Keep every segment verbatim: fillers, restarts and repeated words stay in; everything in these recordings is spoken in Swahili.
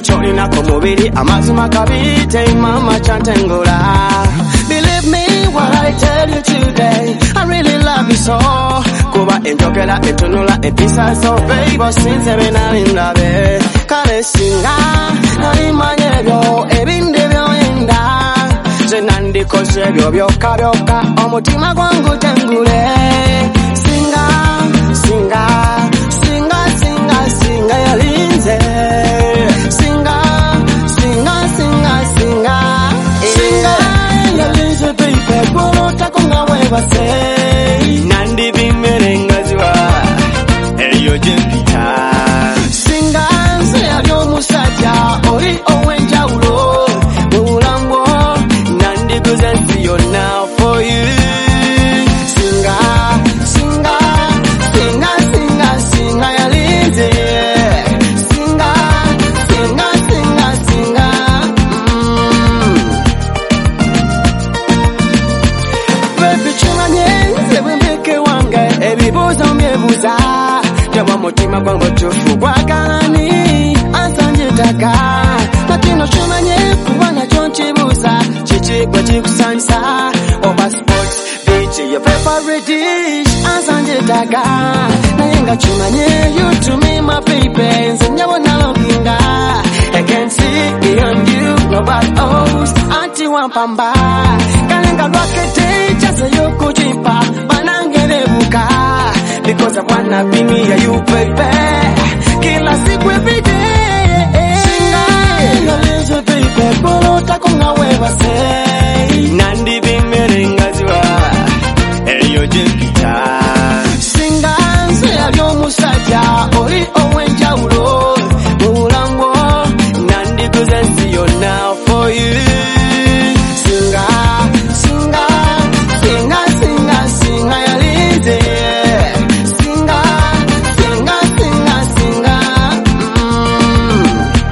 cholina kumubiri amazima kabite mama chantengula. Believe me what I tell you today, I really love you so. Kuba enjogera etunula episa so baby since bena indabe. Kale singa nalimanye byo ebinde byoenda. Zenandi kose byo byoka byoka omutima gwangu tengule. Singa singa singa singa singa yalinze. Singa singa singa singa singa yalinze baby bolota konga weba say. Nandi bimerenga ziwa eyo jempita. Singa sayalyo musajja oli owenjawulo mulambo nandi gozesi yonna for you. Singa singa singa singa singa yalinze. Singa singa singa singa mm. Baby chumanye sebwembeke wange ebibuzo myebuza jama mutima gwangu tufu gwakalani asanjitaka lakini chumanye kubana chonchibuza chichi kwa chikusanisa over sports beach your favorite dish asanjitaka nayenga chumanye you to me my baby nsanyabona lokinga I can see beyond you nobody else anti wampamba kalenga lwakete chase yokujipa banangerebuka because I wanna be me and you baby kila siku every day. Singa yalinze baby bolota konga weba say. Nandi bimerenga ziwa eyo jempita. Singa sayalyo musajja oli owenjawulo mulambo nandi gozesi yonna for you. Singa singa singa singa singa yalinze. Singa singa singa singa mm.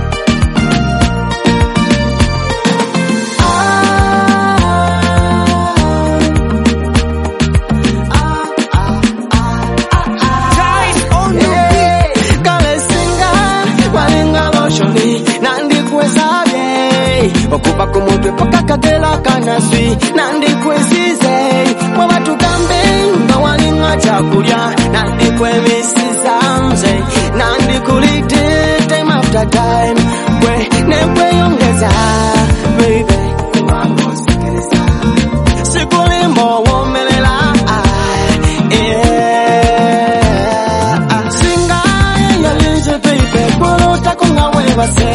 Okuba kumutwe paka kagela kanaswi nandi kwesize mwa tugambe nga walinga chakulya nandi kwemisiza mze nandi kulite time after time we newe yongeza baby kumango sikiliza sikulimbo womelela yeah. Singa yalinze baby bolota konga weba say.